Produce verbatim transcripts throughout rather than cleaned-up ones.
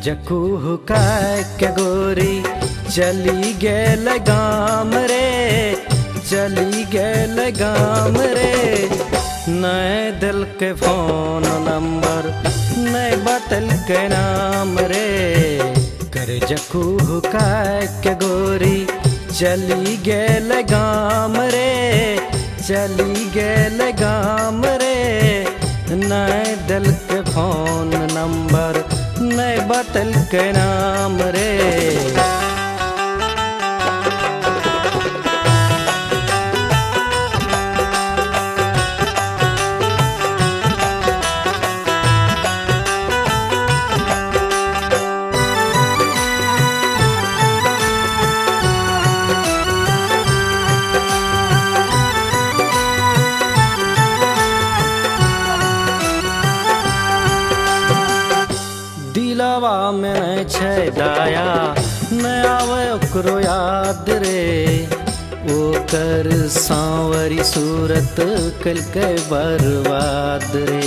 जकू हुकाय के गोरी चली गेल गाम रे, चली गेल गाम रे। नए दिल के फोन नंबर नए बतल के नाम रे, कर जकू हुकाय के गोरी चली गेल गाम रे, चली गेल गाम रे। नए दिल के फोन नंबर नए बतल के नाम रे। दिलवा में छै दाया न आवे ओकरो याद रे, ओकर सांवरी सूरत कलके बर्बाद रे।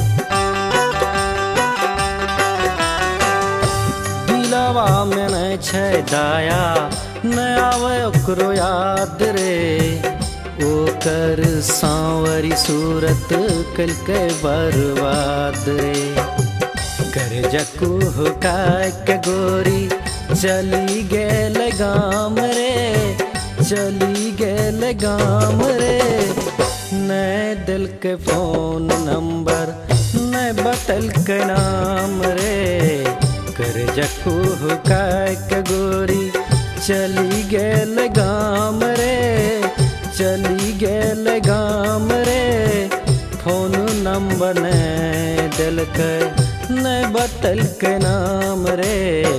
दिलवा में छै दाया न आवे ओकरो याद रे, ओकर सांवरी सूरत कलके बर्बाद रे। कर जकू हुकाय के गोरी चली गेल गाम रे, चली गेल गाम रे। नए दिल के फोन नंबर नए बतल के नाम रे, कर जकू हुकाय के गोरी चली गेल गाम रे, चली गेल गाम रे। फोन नंबर नए दिल के नए बतल के नाम रे।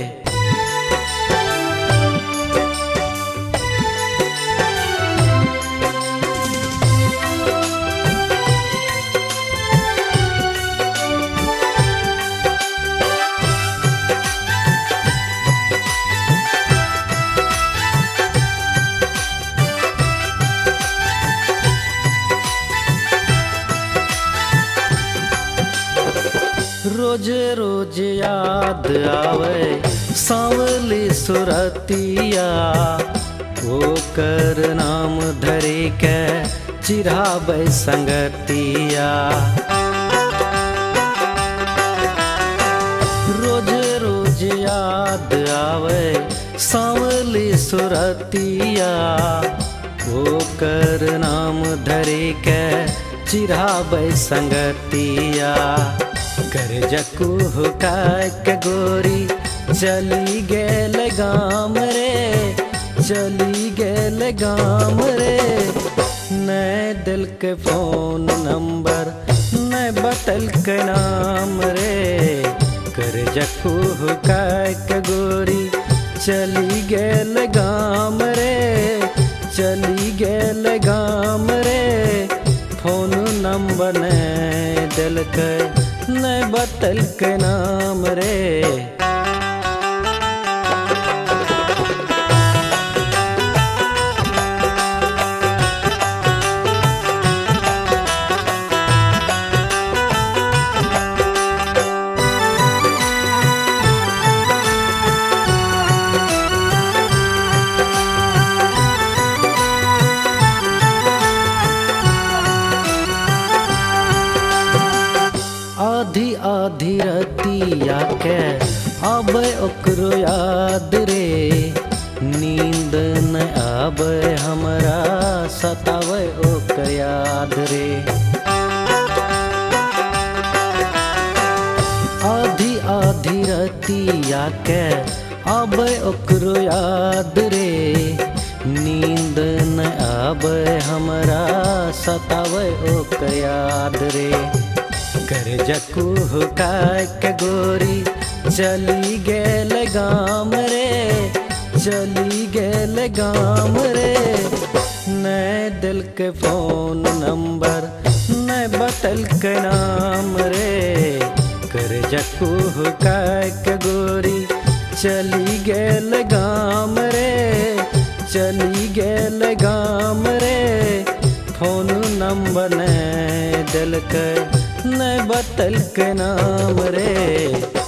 रोज रोज याद आवे सांवली सुरतिया, ओकर नाम धरे के चिढ़ावे संगतिया। रोज रोज याद आवे सांवली सुरतिया, ओकर नाम धरे के चिढ़ावे संगतिया। कर जकू हुकाय के गोरी चली गेल गाम रे, चली गेल गाम रे। नए दिल के फोन नंबर नए बतल के नाम रे, कर जकू हुकाय के गोरी चली गेल गाम रे, चली गेल गाम रे। फोन नंबर नए दिल के नए बतल के नाम रे। आधी आधी रतिया के आबे ओकरो याद रे, नींद न आबे हमरा सतावे ओकर याद रे। आधी आधी रतिया के आबे ओकरो याद रे, नींद न आबे हमरा सतावे ओकर याद रे। कर जकू हुकाय के गोरी चली गेल गाम रे, चली गेल गाम रे। नए दिल के फोन नंबर नए बतल के नाम रे, कर जकू हुकाय के गोरी चली गेल गाम रे, चली गेल गाम रे। फोन नंबर नए दिल के नए बतल के नाम रे।